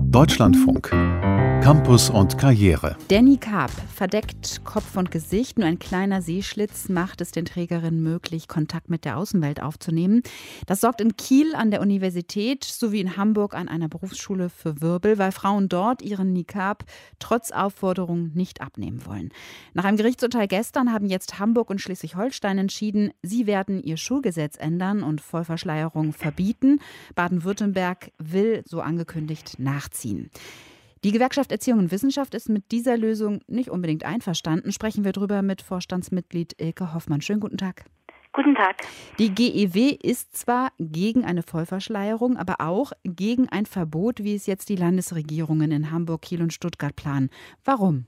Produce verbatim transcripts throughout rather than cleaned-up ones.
Deutschlandfunk. Campus und Karriere. Der Niqab verdeckt Kopf und Gesicht. Nur ein kleiner Sehschlitz macht es den Trägerinnen möglich, Kontakt mit der Außenwelt aufzunehmen. Das sorgt in Kiel an der Universität sowie in Hamburg an einer Berufsschule für Wirbel, weil Frauen dort ihren Niqab trotz Aufforderung nicht abnehmen wollen. Nach einem Gerichtsurteil gestern haben jetzt Hamburg und Schleswig-Holstein entschieden, sie werden ihr Schulgesetz ändern und Vollverschleierung verbieten. Baden-Württemberg will, so angekündigt, nachziehen. Die Gewerkschaft Erziehung und Wissenschaft ist mit dieser Lösung nicht unbedingt einverstanden. Sprechen wir drüber mit Vorstandsmitglied Ilke Hoffmann. Schönen guten Tag. Guten Tag. Die G E W ist zwar gegen eine Vollverschleierung, aber auch gegen ein Verbot, wie es jetzt die Landesregierungen in Hamburg, Kiel und Stuttgart planen. Warum?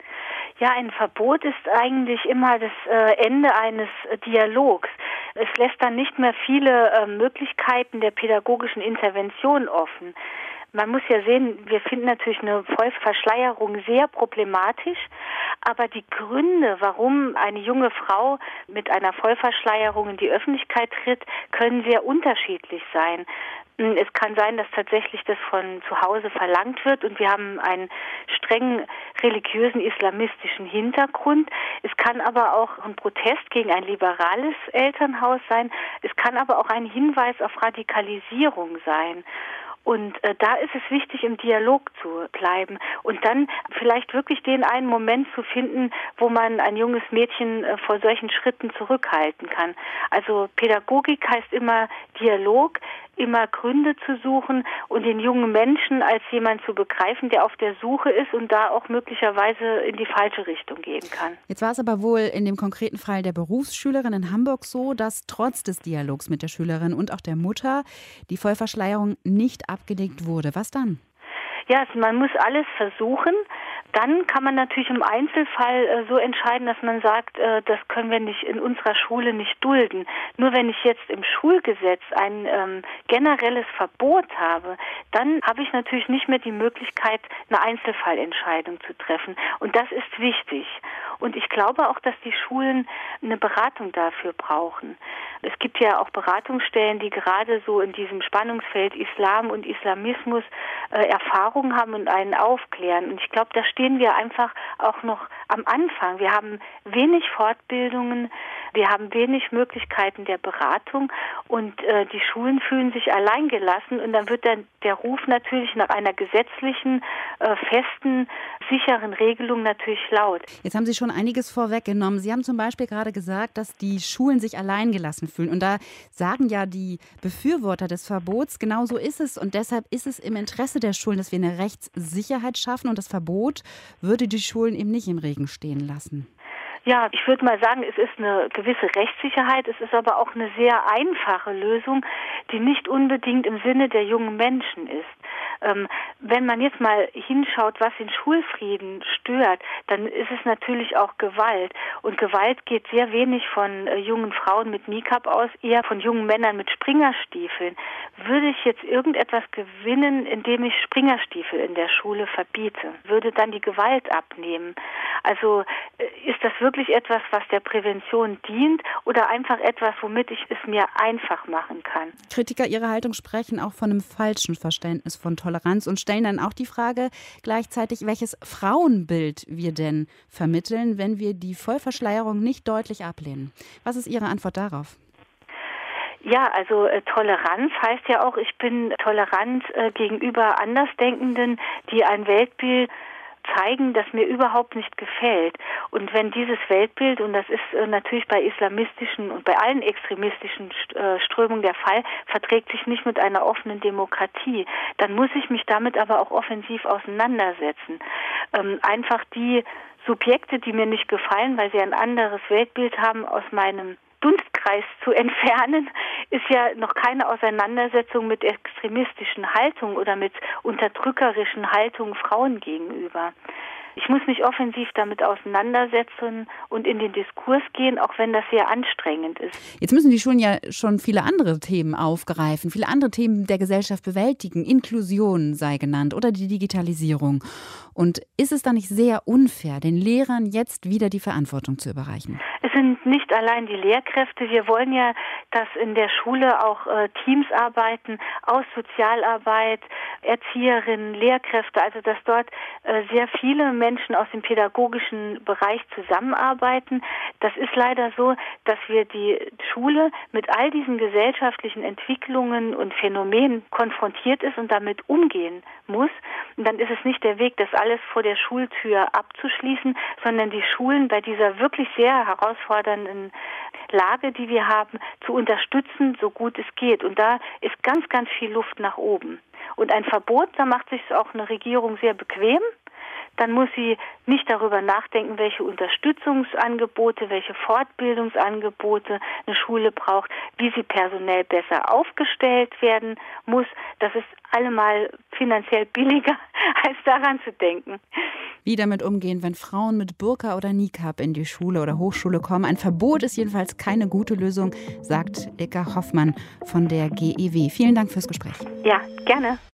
Ja, ein Verbot ist eigentlich immer das Ende eines Dialogs. Es lässt dann nicht mehr viele Möglichkeiten der pädagogischen Intervention offen. Man muss ja sehen, wir finden natürlich eine Vollverschleierung sehr problematisch, aber die Gründe, warum eine junge Frau mit einer Vollverschleierung in die Öffentlichkeit tritt, können sehr unterschiedlich sein. Es kann sein, dass tatsächlich das von zu Hause verlangt wird und wir haben einen streng religiösen islamistischen Hintergrund. Es kann aber auch ein Protest gegen ein liberales Elternhaus sein. Es kann aber auch ein Hinweis auf Radikalisierung sein. Und äh, da ist es wichtig, im Dialog zu bleiben und dann vielleicht wirklich den einen Moment zu finden, wo man ein junges Mädchen äh, vor solchen Schritten zurückhalten kann. Also Pädagogik heißt immer Dialog, immer Gründe zu suchen und den jungen Menschen als jemand zu begreifen, der auf der Suche ist und da auch möglicherweise in die falsche Richtung gehen kann. Jetzt war es aber wohl in dem konkreten Fall der Berufsschülerin in Hamburg so, dass trotz des Dialogs mit der Schülerin und auch der Mutter die Vollverschleierung nicht abgelegt wurde. Was dann? Ja, also man muss alles versuchen. Dann kann man natürlich im Einzelfall äh, so entscheiden, dass man sagt, äh, das können wir nicht in unserer Schule nicht dulden. Nur wenn ich jetzt im Schulgesetz ein ähm, generelles Verbot habe, dann habe ich natürlich nicht mehr die Möglichkeit, eine Einzelfallentscheidung zu treffen. Und das ist wichtig. Und ich glaube auch, dass die Schulen eine Beratung dafür brauchen. Es gibt ja auch Beratungsstellen, die gerade so in diesem Spannungsfeld Islam und Islamismus äh, Erfahrung haben und einen aufklären. Und ich glaube, da stehen wir einfach auch noch am Anfang. Wir haben wenig Fortbildungen, wir haben wenig Möglichkeiten der Beratung und äh, die Schulen fühlen sich alleingelassen und dann wird dann der Ruf natürlich nach einer gesetzlichen, äh, festen, sicheren Regelung natürlich laut. Jetzt haben Sie schon einiges vorweggenommen. Sie haben zum Beispiel gerade gesagt, dass die Schulen sich alleingelassen fühlen. Und da sagen ja die Befürworter des Verbots, genau so ist es. Und deshalb ist es im Interesse der Schulen, dass wir eine Rechtssicherheit schaffen. Und das Verbot würde die Schulen eben nicht im Regen stehen lassen. Ja, ich würde mal sagen, es ist eine gewisse Rechtssicherheit, es ist aber auch eine sehr einfache Lösung, die nicht unbedingt im Sinne der jungen Menschen ist. Ähm, wenn man jetzt mal hinschaut, was den Schulfrieden stört, dann ist es natürlich auch Gewalt. Und Gewalt geht sehr wenig von äh, jungen Frauen mit Niqab aus, eher von jungen Männern mit Springerstiefeln. Würde ich jetzt irgendetwas gewinnen, indem ich Springerstiefel in der Schule verbiete? Würde dann die Gewalt abnehmen? Also äh, ist das wirklich etwas, was der Prävention dient oder einfach etwas, womit ich es mir einfach machen kann? Kritiker ihrer Haltung sprechen auch von einem falschen Verständnis von Toleranz und stellen dann auch die Frage gleichzeitig, welches Frauenbild wir denn vermitteln, wenn wir die Vollverschleierung nicht deutlich ablehnen. Was ist Ihre Antwort darauf? Ja, also äh, Toleranz heißt ja auch, ich bin tolerant äh, gegenüber Andersdenkenden, die ein Weltbild zeigen, das mir überhaupt nicht gefällt. Und wenn dieses Weltbild, und das ist äh, natürlich bei islamistischen und bei allen extremistischen äh, Strömungen der Fall, verträgt sich nicht mit einer offenen Demokratie, dann muss ich mich damit aber auch offensiv auseinandersetzen. Ähm, einfach die Subjekte, die mir nicht gefallen, weil sie ein anderes Weltbild haben, aus meinem Dunstkreis zu entfernen, ist ja noch keine Auseinandersetzung mit extremistischen Haltungen oder mit unterdrückerischen Haltungen Frauen gegenüber. Ich muss mich offensiv damit auseinandersetzen und in den Diskurs gehen, auch wenn das sehr anstrengend ist. Jetzt müssen die Schulen ja schon viele andere Themen aufgreifen, viele andere Themen der Gesellschaft bewältigen. Inklusion sei genannt oder die Digitalisierung. Und ist es da nicht sehr unfair, den Lehrern jetzt wieder die Verantwortung zu überreichen? Es sind nicht allein die Lehrkräfte. Wir wollen ja, dass in der Schule auch äh, Teams arbeiten, aus Sozialarbeit, Erzieherinnen, Lehrkräfte, also dass dort äh, sehr viele Menschen aus dem pädagogischen Bereich zusammenarbeiten. Das ist leider so, dass wir die Schule mit all diesen gesellschaftlichen Entwicklungen und Phänomenen konfrontiert ist und damit umgehen muss. Und dann ist es nicht der Weg, das alles vor der Schultür abzuschließen, sondern die Schulen bei dieser wirklich sehr herausfordernden Lage, die wir haben, zu unterstützen, so gut es geht. Und da ist ganz, ganz viel Luft nach oben. Und ein Verbot, da macht sich auch eine Regierung sehr bequem. Dann muss sie nicht darüber nachdenken, welche Unterstützungsangebote, welche Fortbildungsangebote eine Schule braucht, wie sie personell besser aufgestellt werden muss. Das ist allemal finanziell billiger, als daran zu denken. Wie damit umgehen, wenn Frauen mit Burka oder Niqab in die Schule oder Hochschule kommen. Ein Verbot ist jedenfalls keine gute Lösung, sagt Ilka Hoffmann von der G E W. Vielen Dank fürs Gespräch. Ja, gerne.